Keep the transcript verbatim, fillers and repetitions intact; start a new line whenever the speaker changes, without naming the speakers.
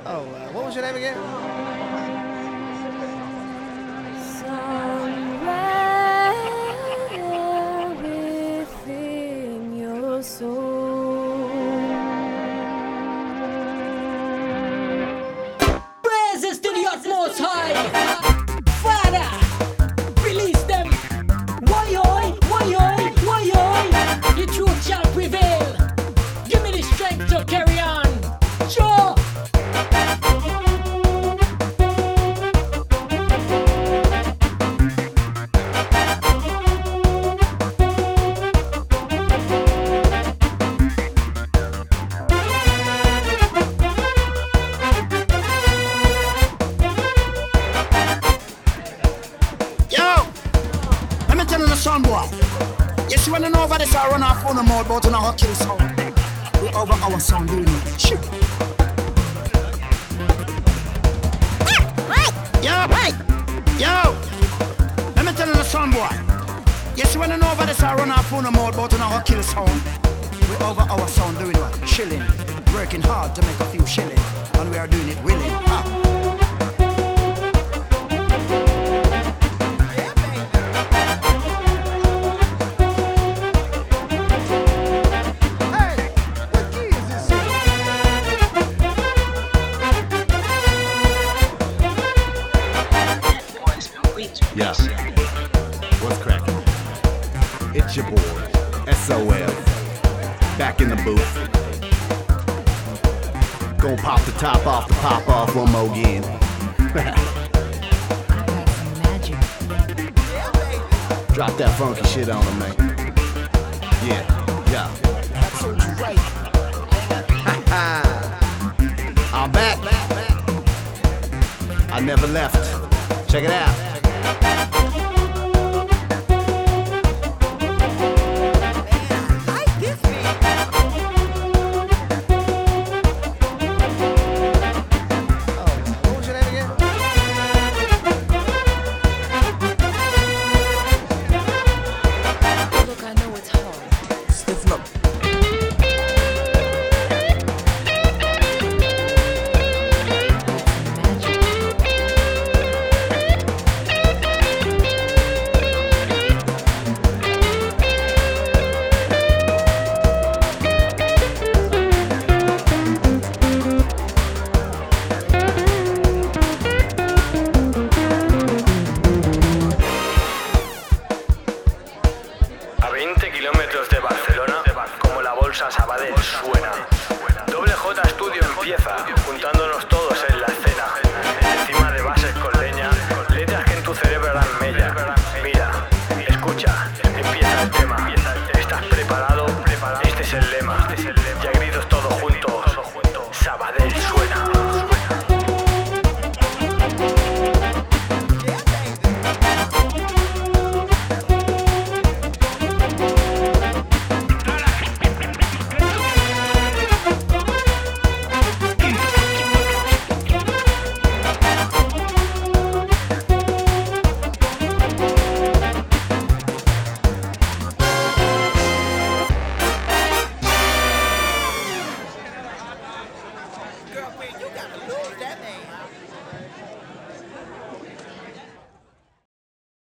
Oh, uh, what was your name again?
Somewhere within your soul.
Praises to the utmost high. Father, release them. Why oi, why oi, why oi? The truth shall prevail. Give me the strength to carry on. Sure.
Son boy, you see when you know over this I run off on the mode, but you know how kill sound. We over our sound doing it. Shoot. Yo, hey, yo. Let me tell you the son boy. You see when you know over this I run off on the mode, but you know how kill sound. We over our sound doing what? Chilling, working hard to make a few shilling, and we are doing it willing. Ah.
Yeah. What's cracking? It's your boy, S O L. Back in the booth. Gonna pop the top off the pop off one more again. Drop that funky shit on him, man. Yeah, yeah. I'm back. I never left. Check it out.
Kilómetros de Barcelona, como la bolsa Sabadell suena. Doble J Studio empieza, juntándonos todos en la escena. Encima de bases con leña, letras que en tu cerebro harán mella. Mira, escucha, empieza el tema. ¿Estás preparado? Este es el lema. Ya gritos todos juntos. Sabadell suena.